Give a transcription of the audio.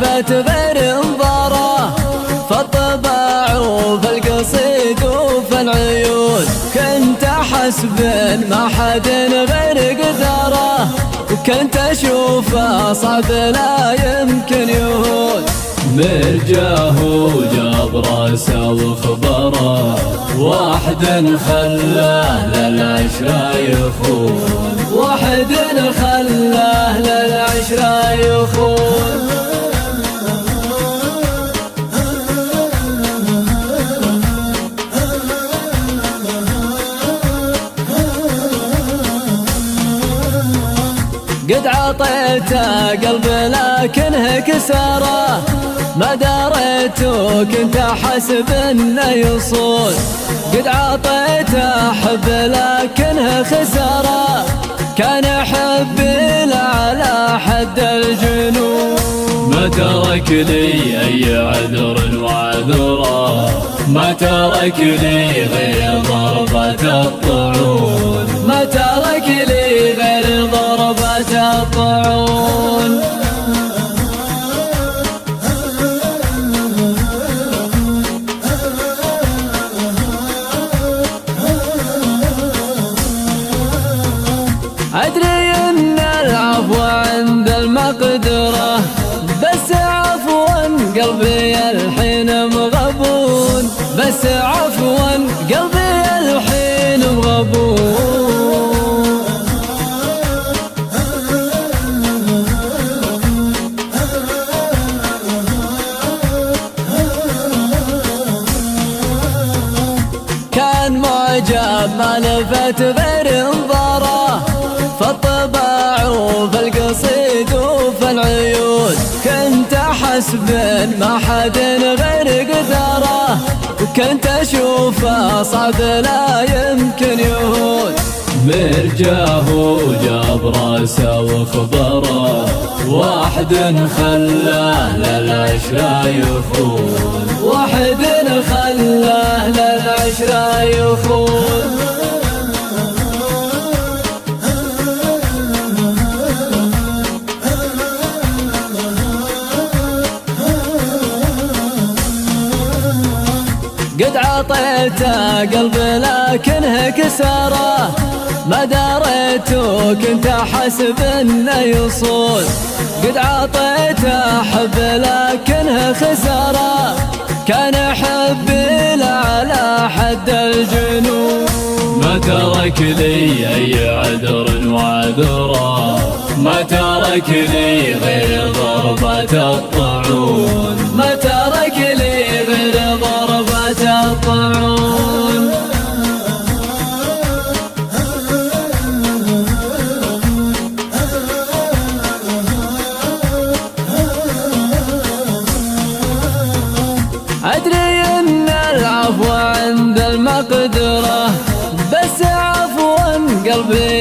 لفت غير انظاره، فالطباع وفي القصيد وفي العيون كنت حسب ما حد غير قدره، وكنت اشوفه صعب لا يمكن يهون. مرجاه جاب راسه وخبره، واحد خلاه للعشرة يخون، واحد خلاه للعشرة يخون. قد عطيته قلب لكنه كسره، ما دريت وكنت حسب انه يصون. قد عطيته حب لكنه خسره، كان حبي له على حد الجنون. ما ترك لي اي عذر وعذره، ما ترك لي غير ضربة الطعون، ما ترك لي غير ضربة الطعون. أدري أن العفو عند المقدرة، بس عفوا قلبي الحين مغبون، بس عفوا قلبي الحين مغبون. كان معجب ما لفت غير انظاره، فالطباع وفي القصيد وفي العيون كنت حسب ما حد غير قدره، وكنت اشوفه صعب لا يمكن يهون. مرجاه جاب راسه وخبره، واحد خلاه للعشرة يخون، واحد خلاه للعشرة يخون. قد عطيته قلب لكنه كسره، ما دريت وكنت حسب انه يصون. قد عطيته حب لكنه خسره، كان حبي له على حد الجنون. ما ترك لي اي عذر وعذره، ما ترك لي غير ضربة الطعون، ما ترك لي غير ضربة الطعون. أدري أن العفو عند المقدرة، بس عفوا قلبي